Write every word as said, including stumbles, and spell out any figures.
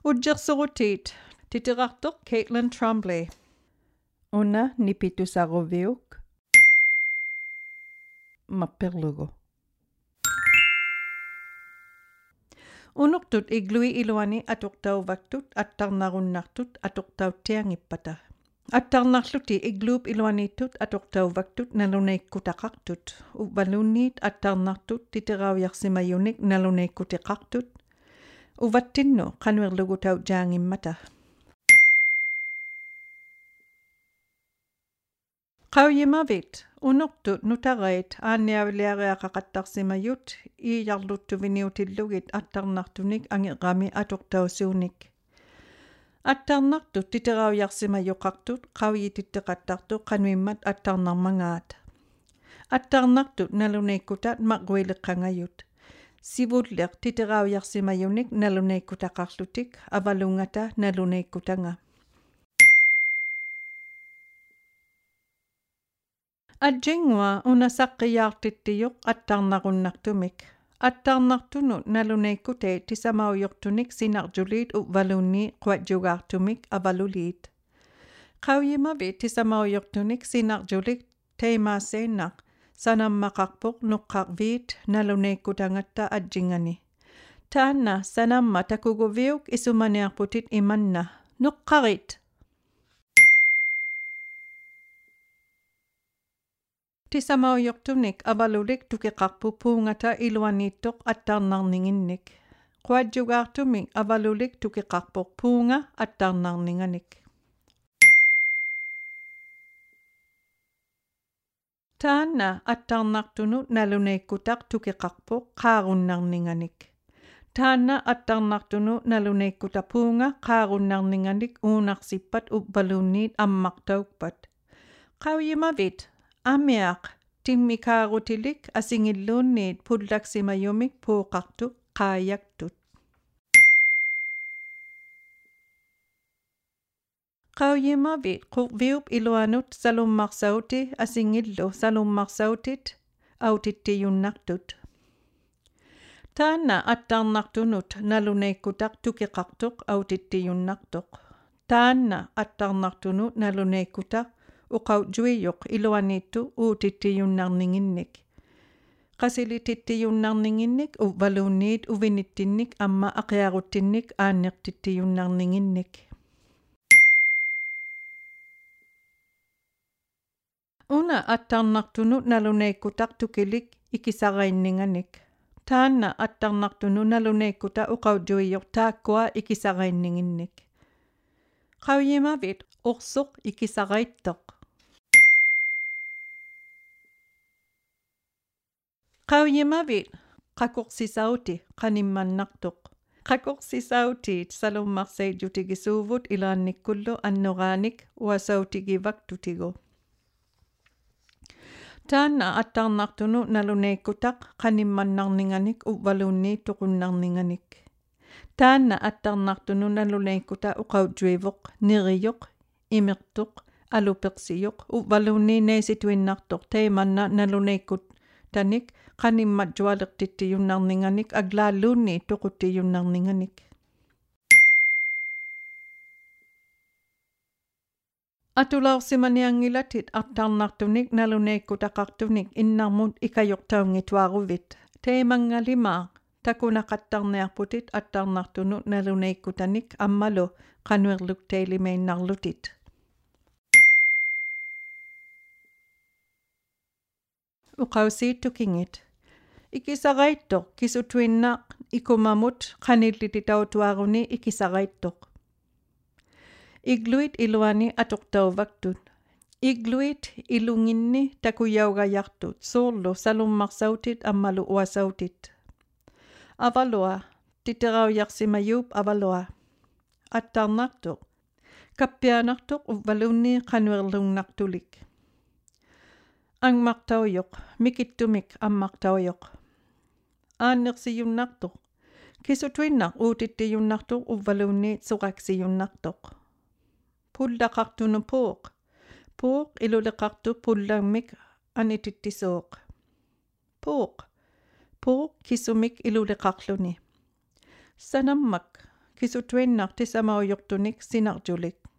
Udjersurutit, titerartoq Caitlin Tremblay. Una nipitusaruviuk. Mapperlugu. Unuqtut iglui iluani atuqtauvaktut attarnarunnartut atuqtautiangippata. Attarnarluti igluup iluanittut atuqtauvaktut naluneikkutaqartut. Uvalunniit attarnartut titerauyarsimayunik naluneikkutiqartut. Uvattinnu qanuerlugu taujaangimmata. Qauyimavit unuqtut nutarait aanniaviliariaqaqattarsimayut iijarluttuviniutillugit attarnartunik angiqami atuqtausuunik. Attarnartut titerauyarsimayuqartut qauyititteqattartu qanuimmat attarnarmangaat. Attarnartut naluneikkutat maquiliqqangayut. Sivulleq titerauyarsimayunik naluneikkutaqarlutik avalungata naluneikkutanga. Adjingua unasaqqiyaartittiyuq attarnarunnartumik. Attarnartunut naluneikkute tisamaujortunik sinarjuliit uvalunni quatjugaartumik avaluliit. Qauyimavit tisamaujortunik sinarjulik teimaaseenaq sanammaqarpoq nuqqarviit naluneikkutangata adjingani. Taanna sanamma takuguviuk isumaniarputit imanna. Nuqqarit. Tisamaujortunik avalulik tukiqarpu puungata iluaniittoq attarnarninginnik. Quatjugaartumik avalulik tukiqarpoq puunga attarnarninganik. Taanna attarnartunut naluneikkutaq tukiqarpoq qaarunnarninganik. Taanna attarnartunut naluneikkutta puunga qaarunnarninganik uunarssippat upvalunniit ammaqtaukpat. Qauyimavit amiaq timmikaarutilik asingilluunniit pullaksimayumik puuqartu qaayaktut. Qauyimavit qurviup iluanut salummarsauti asingillu salummarsautit autittiyunnartut. Taanna attarnartunut naluneikkutaq tukiqartuq autittiyunnartuq. Taanna attarnartunut naluneikkutaq uqautjuiyuq iluaniittu uutittiyunnarninginnik. Qasilitittiyunnarninginnik uvvalunniit uvinittinnik amma aqiaruttinnik aanneqtittiyunnarninginnik. Una attarnartunut naluneikkutaq tukilik ikisarainninganik. Taanna attarnartunut naluneikkutta uqautjuiyuq taakkua ikisarainninginnik. Qauyimavit ursuq ikisaraittoq. Qauyimavit qakuqsisauti qanimmannartuq. Qakuqsisautit salummarsaijutigisuuvut ilaannikkullu annuraanik uasautigivaqtutigu. Taanna attarnartunut naluneikkutaq qanimmannarninganik uvvalunniit tuqunnarninganik. Taanna attarnartunut naluneikkutta uqautjuivoq niriyoq imirtuq alupeqsiyuq uvvalunni neisituinnartoq teimanna naluneikkutanik qanimmatjualeqtittiyunnarninganik aglaalluunni tuquttiyunnarninganik. Atulaursimaniangilatit attarnartunik naluneikkutaqartunik innarmut ikajoqtaungituaruvit. Teimangalimaaq takunaqattarniarputit attarnartunut naluneikkutanik ammalu qanuerluk teilimeinnarlutit. Uqausiittukingit. Ikisaraittoq kisutuinnaaq ikumamut qanillititautuaruni ikisaraittoq. Igluit iluani atuqtauvaktut. Igluit ilunginni takuyaugayartut soorlu salummarsautit ammalu uasautit. Avalua titerauyarsimayuup avalua. Attarnartuq. Kappianartuq uvvalunni qanuerlunnartulik. Angmartaujoq mikittumik ammartaujoq. Aannersiyunnartuq. Kisutuinnaq uutittiyunnartuq uvvalunni suqaksiyunnartuq. Pullaqartunu puuq. Puuq iluleqartu pullammik anitittisuuq. Puuq. Puuq kisumik iluleqarluni. Sanammak Kisutwinnaq tisamauyortunik sinarjulik.